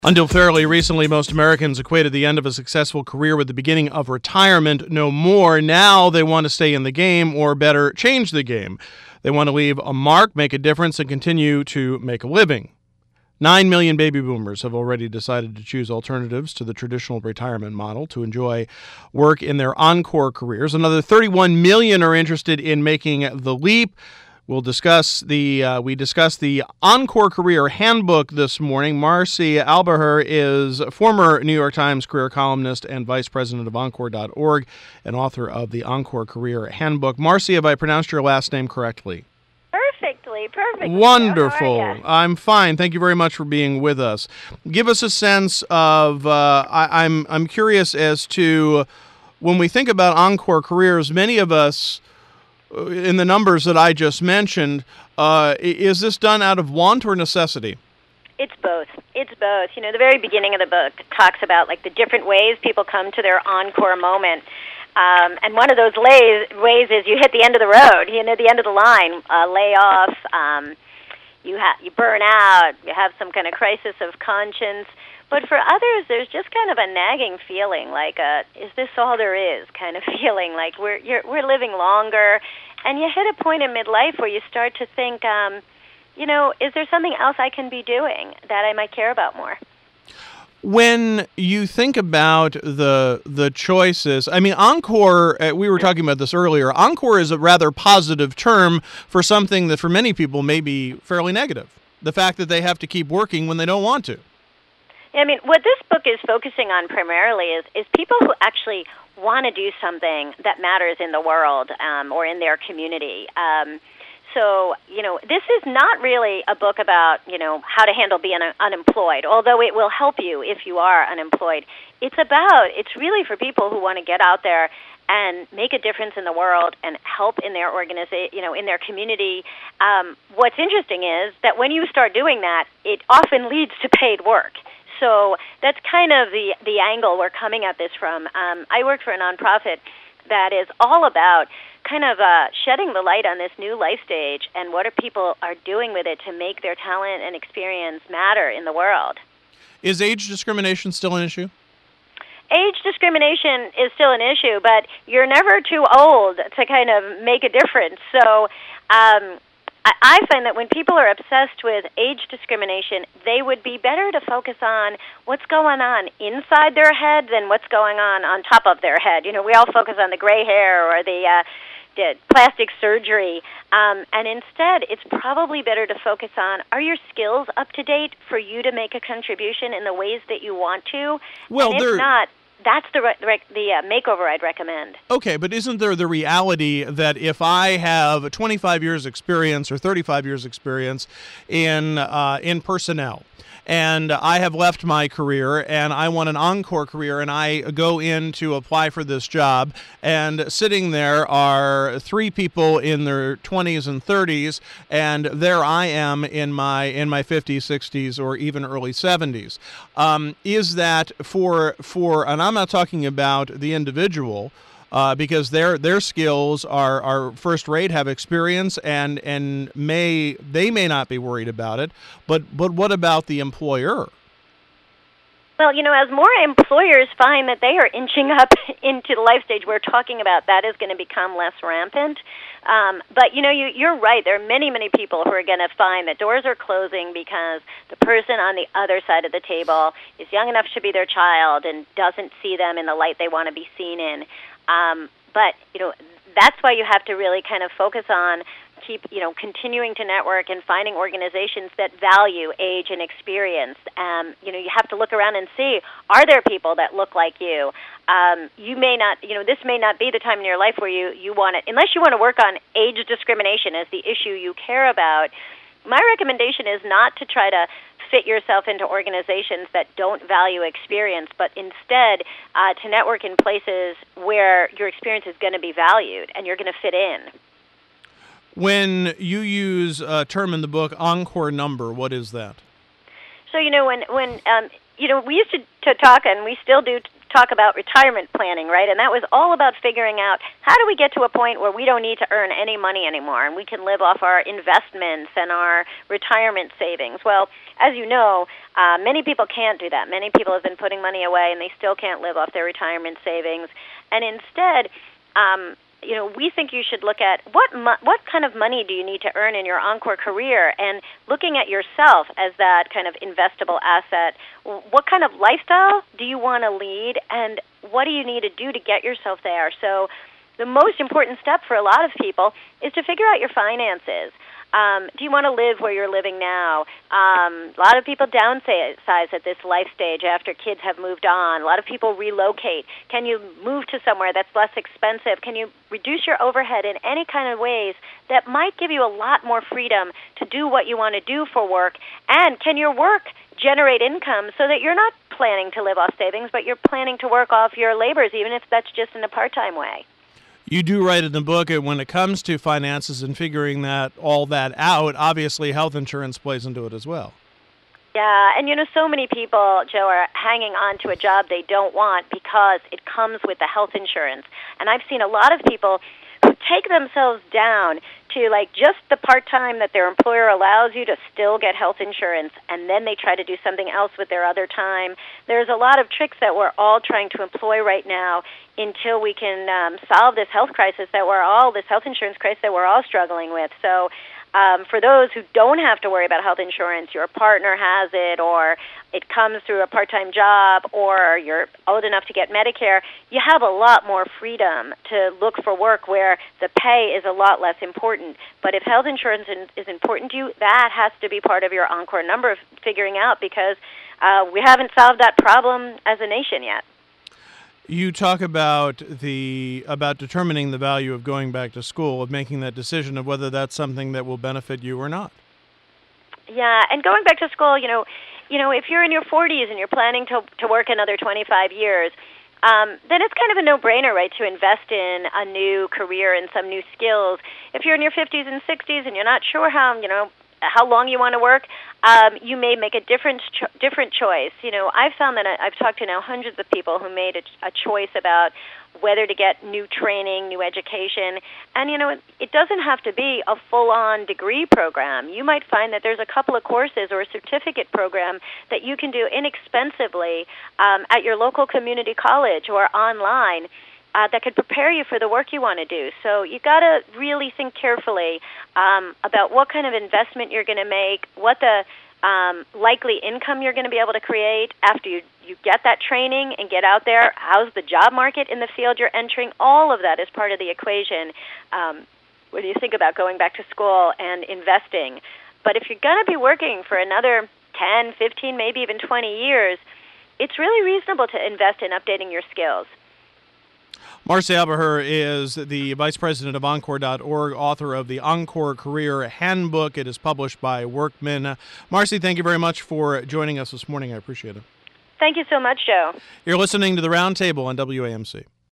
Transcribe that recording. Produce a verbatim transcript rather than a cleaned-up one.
Until fairly recently, most Americans equated the end of a successful career with the beginning of retirement. No more. Now they want to stay in the game, or better, change the game. They want to leave a mark, make a difference, and continue to make a living. Nine million baby boomers have already decided to choose alternatives to the traditional retirement model to enjoy work in their encore careers. Another thirty-one million are interested in making the leap. We'll discuss the uh, we discussed the Encore Career Handbook this morning. Marcy Albaher is a former New York Times career columnist and vice president of Encore dot org and author of the Encore Career Handbook. Marcy, have I pronounced your last name correctly? Perfectly, perfectly. Wonderful. I'm fine. Thank you very much for being with us. Give us a sense of. Uh, I, I'm I'm curious as to when we think about Encore careers. Many of us, in the numbers that I just mentioned, uh, is this done out of want or necessity? It's both. It's both. You know, the very beginning of the book talks about like the different ways people come to their encore moment. Um, and one of those lays, ways is you hit the end of the road, you know, the end of the line, uh, lay off, um, you, ha- you burn out, you have some kind of crisis of conscience. But for others, there's just kind of a nagging feeling, like a, is this all there is kind of feeling, like we're you're, we're living longer. And you hit a point in midlife where you start to think, um, you know, is there something else I can be doing that I might care about more? When you think about the the choices, I mean, encore, uh, we were talking about this earlier, encore is a rather positive term for something that for many people may be fairly negative. The fact that they have to keep working when they don't want to. I mean, what this book is focusing on primarily is, is people who actually want to do something that matters in the world um, or in their community. Um, so, you know, this is not really a book about, you know, how to handle being un- unemployed, although it will help you if you are unemployed. It's about, it's really for people who want to get out there and make a difference in the world and help in their organization, you know, in their community. Um, what's interesting is that when you start doing that, it often leads to paid work. So that's kind of the, the angle we're coming at this from. Um, I work for a nonprofit that is all about kind of uh, shedding the light on this new life stage and what are people are doing with it to make their talent and experience matter in the world. Is age discrimination still an issue? Age discrimination is still an issue, but you're never too old to kind of make a difference. So um, I find that when people are obsessed with age discrimination, they would be better to focus on what's going on inside their head than what's going on on top of their head. You know, we all focus on the gray hair or the, uh, the plastic surgery, um, and instead it's probably better to focus on, are your skills up to date for you to make a contribution in the ways that you want to? Well, and if not, that's the re- the uh, makeover I'd recommend. Okay, but isn't there the reality that if I have twenty-five years experience or thirty-five years experience in uh, in personnel, and I have left my career and I want an encore career and I go in to apply for this job, and sitting there are three people in their twenties and thirties, and there I am in my in my fifties, sixties, or even early seventies. Um, is that for for and I'm not talking about the individual, Uh, because their their skills are, are first rate, have experience, and and may they may not be worried about it. But but what about the employer? Well, you know, as more employers find that they are inching up into the life stage we're talking about, that is going to become less rampant. Um, but, you know, you, you're right. There are many, many people who are going to find that doors are closing because the person on the other side of the table is young enough to be their child and doesn't see them in the light they want to be seen in. Um, but, you know, that's why you have to really kind of focus on keep, you know, continuing to network and finding organizations that value age and experience. Um, you know, you have to look around and see, are there people that look like you? Um, you may not, you know, this may not be the time in your life where you, you want to, unless you want to work on age discrimination as the issue you care about. My recommendation is not to try to fit yourself into organizations that don't value experience, but instead uh, to network in places where your experience is going to be valued and you're going to fit in. When you use a term in the book, encore number, what is that? So, you know, when, when um, you know, we used to, to talk, and we still do talk about retirement planning, right? And that was all about figuring out how do we get to a point where we don't need to earn any money anymore and we can live off our investments and our retirement savings. Well, as you know, uh, many people can't do that. Many people have been putting money away and they still can't live off their retirement savings. And instead, um, you know, we think you should look at what mo- what kind of money do you need to earn in your Encore career, and looking at yourself as that kind of investable asset. What kind of lifestyle do you want to lead, and what do you need to do to get yourself there? So the most important step for a lot of people is to figure out your finances. Um, do you want to live where you're living now? Um, a lot of people downsize at this life stage after kids have moved on. A lot of people relocate. Can you move to somewhere that's less expensive? Can you reduce your overhead in any kind of ways that might give you a lot more freedom to do what you want to do for work? And can your work generate income so that you're not planning to live off savings, but you're planning to work off your labors, even if that's just in a part-time way? You do write in the book that when it comes to finances and figuring that all that out, obviously health insurance plays into it as well. Yeah, and you know, so many people, Joe, are hanging on to a job they don't want because it comes with the health insurance. And I've seen a lot of people who take themselves down to like just the part-time that their employer allows you to still get health insurance, and then they try to do something else with their other time. There's a lot of tricks that we're all trying to employ right now until we can um, solve this health crisis that we're all, this health insurance crisis that we're all struggling with. So um, for those who don't have to worry about health insurance, your partner has it, or it comes through a part-time job, or you're old enough to get Medicare, you have a lot more freedom to look for work where the pay is a lot less important. But if health insurance is important to you, that has to be part of your Encore number figuring out, because uh, we haven't solved that problem as a nation yet. You talk about the about determining the value of going back to school, of making that decision of whether that's something that will benefit you or not. Yeah, and going back to school, you know, you know, if you're in your forties and you're planning to to work another twenty-five years, um, then it's kind of a no-brainer, right, to invest in a new career and some new skills. If you're in your fifties and sixties and you're not sure how, you know, how long you want to work, um, you may make a different cho- different choice. You know, I've found that I, I've talked to now hundreds of people who made a, a choice about whether to get new training, new education. And, you know, it, it doesn't have to be a full-on degree program. You might find that there's a couple of courses or a certificate program that you can do inexpensively um, at your local community college or online uh, that could prepare you for the work you want to do. So you've got to really think carefully um, about what kind of investment you're going to make, what the Um, likely income you're going to be able to create after you, you get that training and get out there. How's the job market in the field you're entering? All of that is part of the equation um, when you think about going back to school and investing. But if you're going to be working for another ten, fifteen, maybe even twenty years, it's really reasonable to invest in updating your skills. Marcy Abaher is the Vice President of Encore dot org, author of the Encore Career Handbook. It is published by Workman. Marcy, thank you very much for joining us this morning. I appreciate it. Thank you so much, Joe. You're listening to the Roundtable on W A M C.